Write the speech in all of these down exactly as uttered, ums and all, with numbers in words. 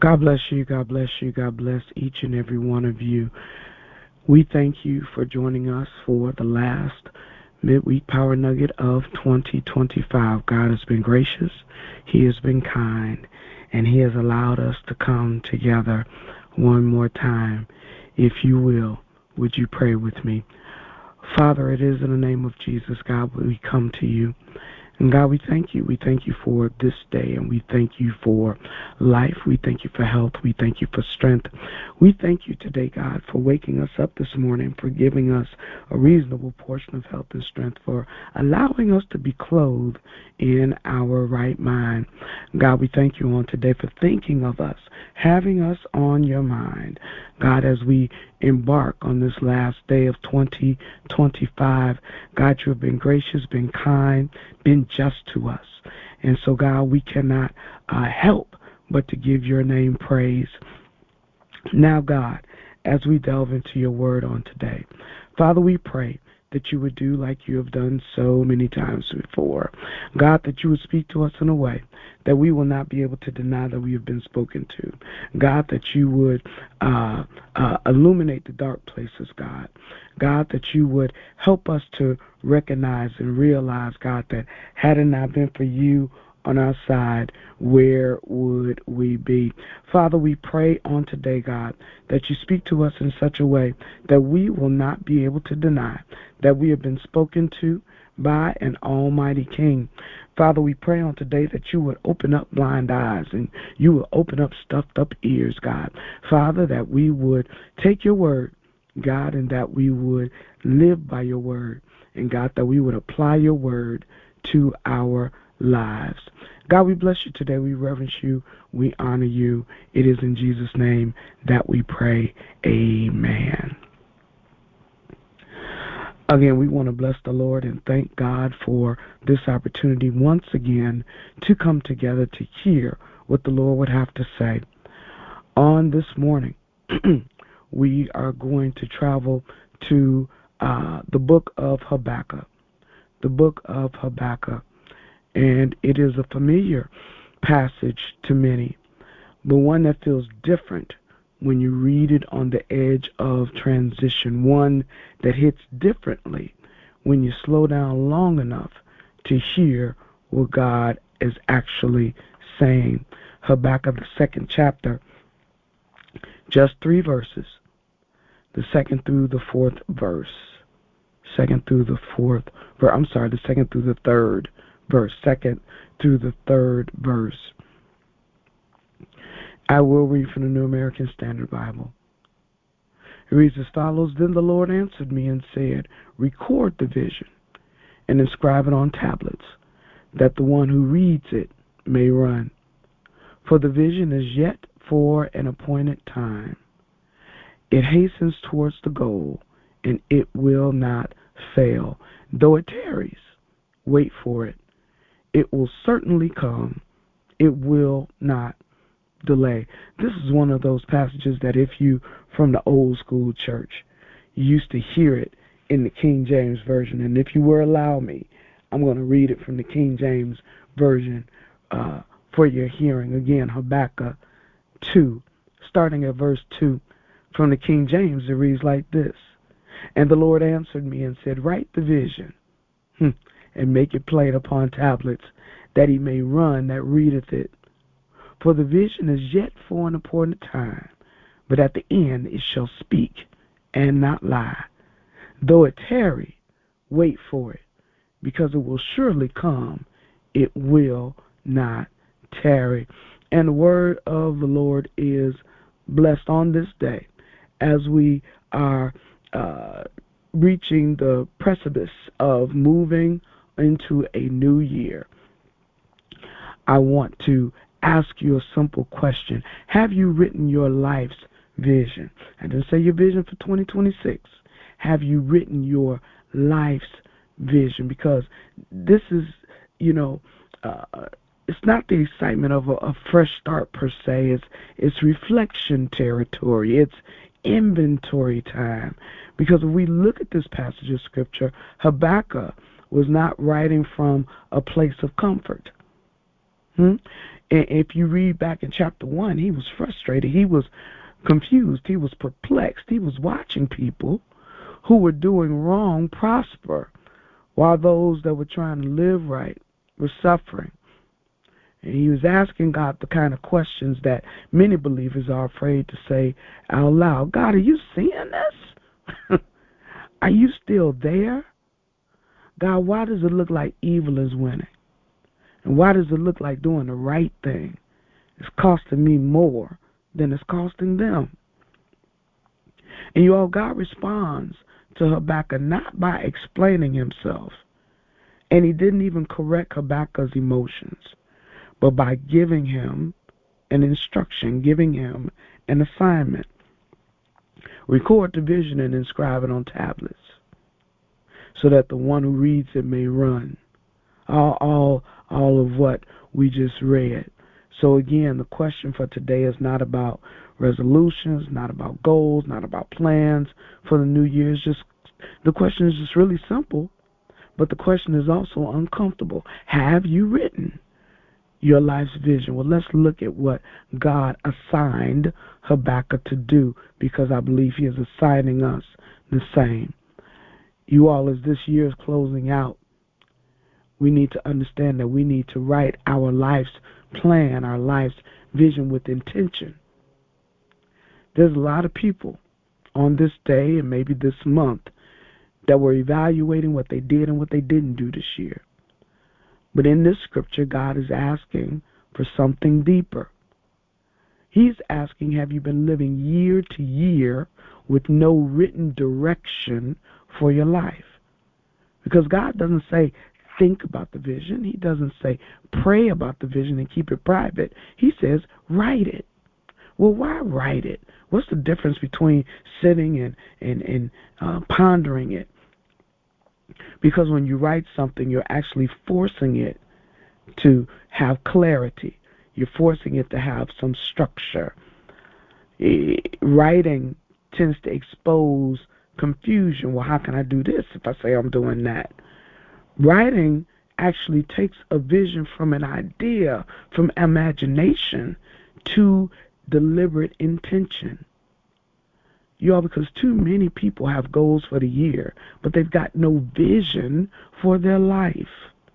God bless you. God bless you. God bless each and every one of you. We thank you for joining us for the last midweek power nugget of twenty twenty-five. God has been gracious. He has been kind. And He has allowed us to come together one more time. If you will, would you pray with me? Father, it is in the name of Jesus, God, we come to you. And God, we thank you. We thank you for this day, and we thank you for life. We thank you for health. We thank you for strength. We thank you today, God, for waking us up this morning, for giving us a reasonable portion of health and strength, for allowing us to be clothed in our right mind. God, we thank you on today for thinking of us, having us on your mind. God, as we embark on this last day of twenty twenty-five, God, you have been gracious, been kind, been just to us. And so, God, we cannot uh, help but to give your name praise. Now, God, as we delve into your word on today, Father, we pray that you would do like you have done so many times before. God, that you would speak to us in a way that we will not be able to deny that we have been spoken to. God, that you would uh, uh, illuminate the dark places, God. God, that you would help us to recognize and realize, God, that had it not been for you on our side, where would we be? Father, we pray on today, God, that you speak to us in such a way that we will not be able to deny that we have been spoken to by an almighty King. Father, we pray on today that you would open up blind eyes and you will open up stuffed up ears, God. Father, that we would take your word, God, and that we would live by your word. And God, that we would apply your word to our lives. God, we bless you today. We reverence you. We honor you. It is in Jesus' name that we pray. Amen. Again, we want to bless the Lord and thank God for this opportunity once again to come together to hear what the Lord would have to say. On this morning, we are going to travel to uh, the book of Habakkuk. The book of Habakkuk. And it is a familiar passage to many, but one that feels different when you read it on the edge of transition, one that hits differently when you slow down long enough to hear what God is actually saying. Habakkuk, the second chapter, just three verses, the second through the fourth verse, second through the fourth, verse. I'm sorry, the second through the third verse, second through the third verse. I will read from the New American Standard Bible. It reads as follows: Then the Lord answered me and said, record the vision and inscribe it on tablets, that the one who reads it may run. For the vision is yet for an appointed time. It hastens towards the goal, and it will not fail. Though it tarries, wait for it. It will certainly come. It will not delay. This is one of those passages that if you, from the old school church, you used to hear it in the King James Version. And if you will allow me, I'm going to read it from the King James Version uh, for your hearing. Again, Habakkuk two, starting at verse two. From the King James, it reads like this: And the Lord answered me and said, write the vision, hmm, and make it plain upon tablets, that he may run that readeth it. For the vision is yet for an appointed time, but at the end it shall speak and not lie. Though it tarry, wait for it, because it will surely come. It will not tarry. And the word of the Lord is blessed on this day as we are uh, reaching the precipice of moving into a new year. I want to ask you a simple question. Have you written your life's vision? I didn't say your vision for twenty twenty-six. Have you written your life's vision? Because this is, you know, uh, it's not the excitement of a, a fresh start per se. It's, it's reflection territory. It's inventory time. Because if we look at this passage of Scripture, Habakkuk was not writing from a place of comfort. Hmm? And if you read back in chapter one, he was frustrated. He was confused. He was perplexed. He was watching people who were doing wrong prosper, while those that were trying to live right were suffering. And he was asking God the kind of questions that many believers are afraid to say out loud. God, are you seeing this? Are you still there? God, why does it look like evil is winning? And why does it look like doing the right thing is costing me more than it's costing them? And you all, God responds to Habakkuk not by explaining himself, and he didn't even correct Habakkuk's emotions, but by giving him an instruction, giving him an assignment. Record the vision and inscribe it on tablets, so that the one who reads it may run. All, all, all of what we just read. So again, the question for today is not about resolutions, not about goals, not about plans for the new year. It's just, the question is just really simple, but the question is also uncomfortable. Have you written your life's vision? Well, let's look at what God assigned Habakkuk to do, because I believe he is assigning us the same. You all, as this year is closing out, we need to understand that we need to write our life's plan, our life's vision with intention. There's a lot of people on this day and maybe this month that were evaluating what they did and what they didn't do this year. But in this scripture, God is asking for something deeper. He's asking, have you been living year to year with no written direction for your life? Because God doesn't say, think about the vision. He doesn't say, pray about the vision and keep it private. He says, write it. Well, why write it? What's the difference between sitting and, and, and uh, pondering it? Because when you write something, you're actually forcing it to have clarity. You're forcing it to have some structure. E- writing tends to expose confusion. Well, how can I do this if I say I'm doing that? Writing actually takes a vision from an idea, from imagination, to deliberate intention. You all, because too many people have goals for the year, but they've got no vision for their life.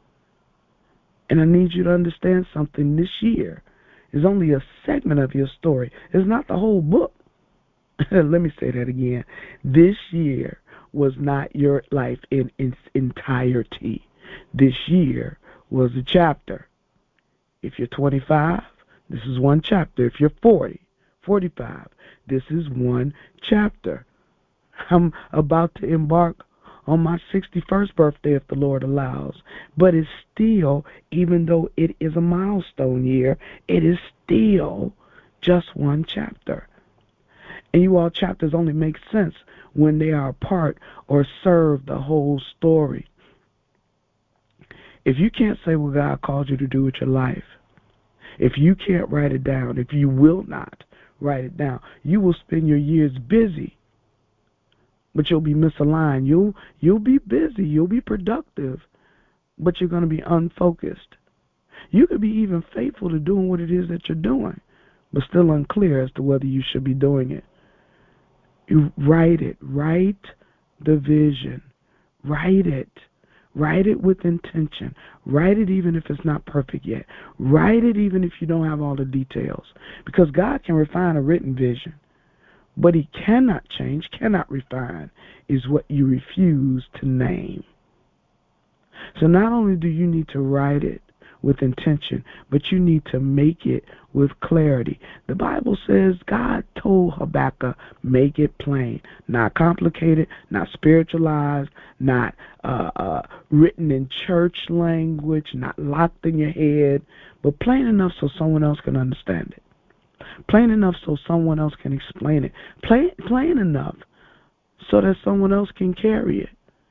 And I need you to understand something. This year is only a segment of your story. It's not the whole book. Let me say that again. This year was not your life in its entirety. This year was a chapter. If you're twenty-five, this is one chapter. If you're forty, forty-five, this is one chapter. I'm about to embark on my sixty-first birthday if the Lord allows. But it's still, even though it is a milestone year, it is still just one chapter. And you all, chapters only make sense when they are a part or serve the whole story. If you can't say what God called you to do with your life, if you can't write it down, if you will not write it down, you will spend your years busy, but you'll be misaligned. You'll, you'll be busy, you'll be productive, but you're going to be unfocused. You could be even faithful to doing what it is that you're doing, but still unclear as to whether you should be doing it. You write it. Write the vision. Write it. Write it with intention. Write it even if it's not perfect yet. Write it even if you don't have all the details. Because God can refine a written vision. But he cannot change, cannot refine, is what you refuse to name. So not only do you need to write it with intention, but you need to make it with clarity. The Bible says God told Habakkuk, make it plain, not complicated, not spiritualized, not uh, uh, written in church language, not locked in your head, but plain enough so someone else can understand it. Plain enough so someone else can explain it. Plain, plain enough so that someone else can carry it.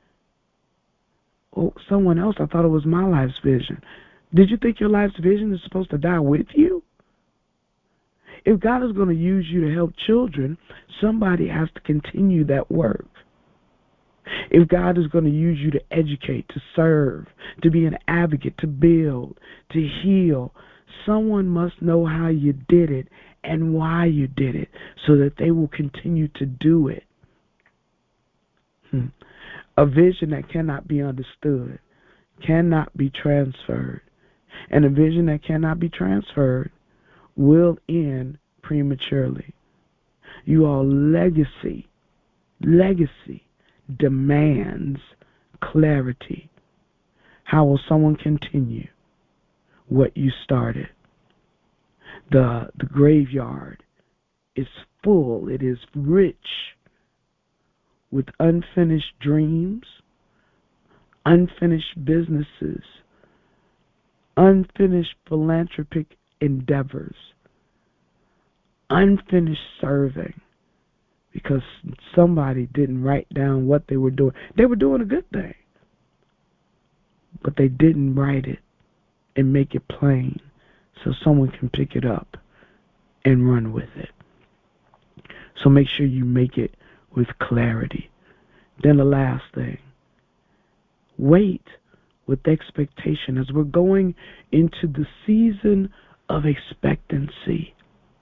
Oh, someone else, I thought it was my life's vision. Did you think your life's vision is supposed to die with you? If God is going to use you to help children, somebody has to continue that work. If God is going to use you to educate, to serve, to be an advocate, to build, to heal, Someone must know how you did it and why you did it so that they will continue to do it. Hmm. A vision that cannot be understood cannot be transferred. And a vision that cannot be transferred will end prematurely. You all, legacy, legacy demands clarity. How will someone continue what you started? The, the graveyard is full, it is rich with unfinished dreams, unfinished businesses, unfinished philanthropic endeavors, unfinished serving, because somebody didn't write down what they were doing. They were doing a good thing, but they didn't write it and make it plain so someone can pick it up and run with it. So make sure you make it with clarity. Then the last thing, wait with expectation as we're going into the season of expectancy.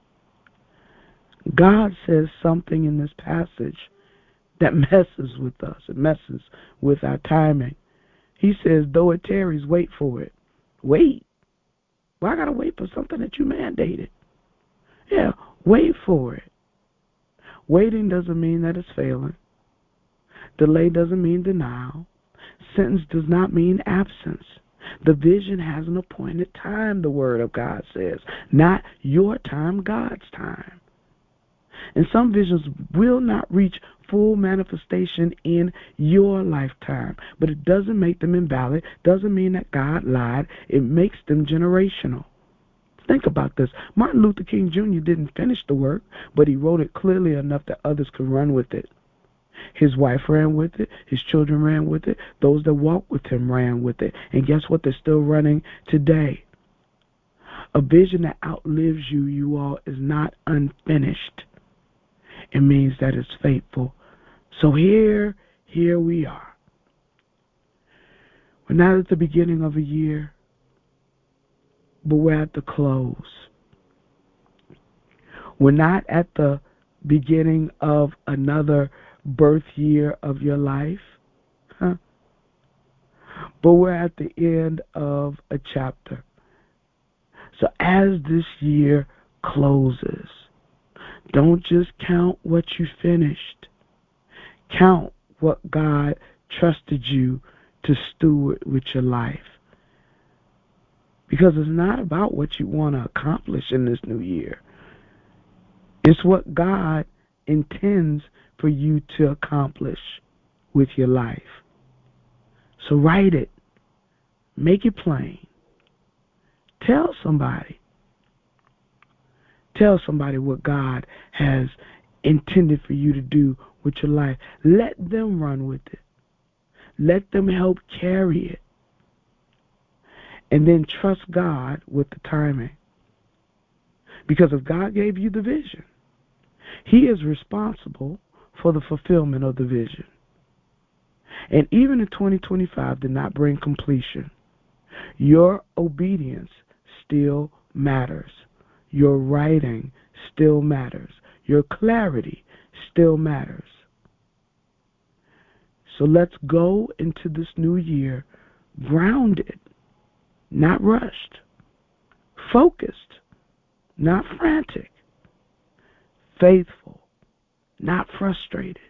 God says something in this passage that messes with us. It messes with our timing. He says, though it tarries, wait for it. Wait. Well, I got to wait for something that you mandated. Yeah, wait for it. Waiting doesn't mean that it's failing. Delay doesn't mean denial. Sentence does not mean absence. The vision has an appointed time, the Word of God says. Not your time, God's time. And some visions will not reach full manifestation in your lifetime. But it doesn't make them invalid. Doesn't mean that God lied. It makes them generational. Think about this. Martin Luther King Junior didn't finish the work, but he wrote it clearly enough that others could run with it. His wife ran with it. His children ran with it. Those that walked with him ran with it. And guess what? They're still running today. A vision that outlives you, you all, is not unfinished. It means that it's faithful. So here, here we are. We're not at the beginning of a year, but we're at the close. We're not at the beginning of another birth year of your life, huh? But we're at the end of a chapter. So as this year closes, don't just count what you finished. Count what God trusted you to steward with your life. Because it's not about what you want to accomplish in this new year. It's what God intends for you to accomplish with your life. So write it. Make it plain. Tell somebody. Tell somebody what God has intended for you to do with your life. Let them run with it. Let them help carry it. And then trust God with the timing. Because if God gave you the vision, He is responsible for the fulfillment of the vision. And even if twenty twenty-five did not bring completion, your obedience still matters. Your writing still matters. Your clarity still matters. So let's go into this new year grounded, not rushed, focused, not frantic, faithful, not frustrated.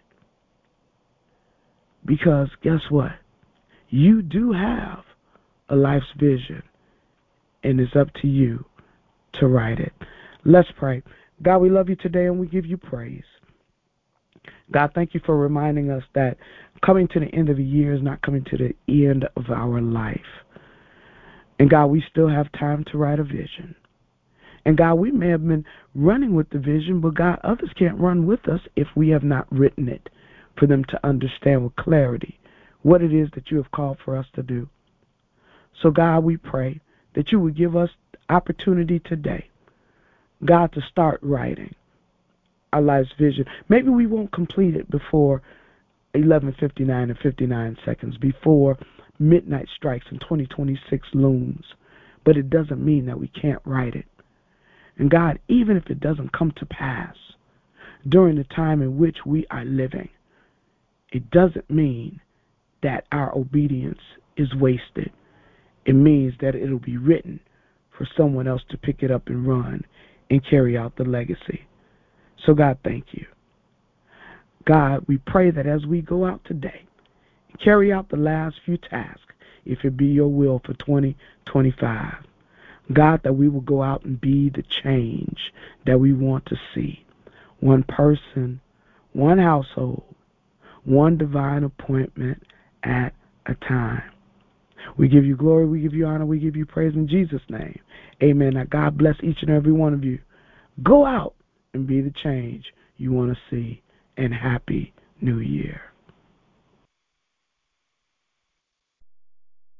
Because guess what? You do have a life's vision, and it's up to you to write it. Let's pray. God, we love you today, and we give you praise. God, thank you for reminding us that coming to the end of the year is not coming to the end of our life. And God, we still have time to write a vision. And God, we may have been running with the vision, but God, others can't run with us if we have not written it for them to understand with clarity what it is that you have called for us to do. So God, we pray that you would give us opportunity today, God, to start writing our life's vision. Maybe we won't complete it before eleven fifty-nine and fifty-nine seconds, before midnight strikes and twenty twenty-six looms. but it doesn't mean that we can't write it. And God, even if it doesn't come to pass during the time in which we are living, it doesn't mean that our obedience is wasted. It means that it'll be written for someone else to pick it up and run and carry out the legacy. So God, thank you. God, we pray that as we go out today, carry out the last few tasks, if it be your will for twenty twenty-five. God, that we will go out and be the change that we want to see. One person, one household, one divine appointment at a time. We give you glory, we give you honor, we give you praise in Jesus' name. Amen. Now God bless each and every one of you. Go out and be the change you want to see. And Happy New Year.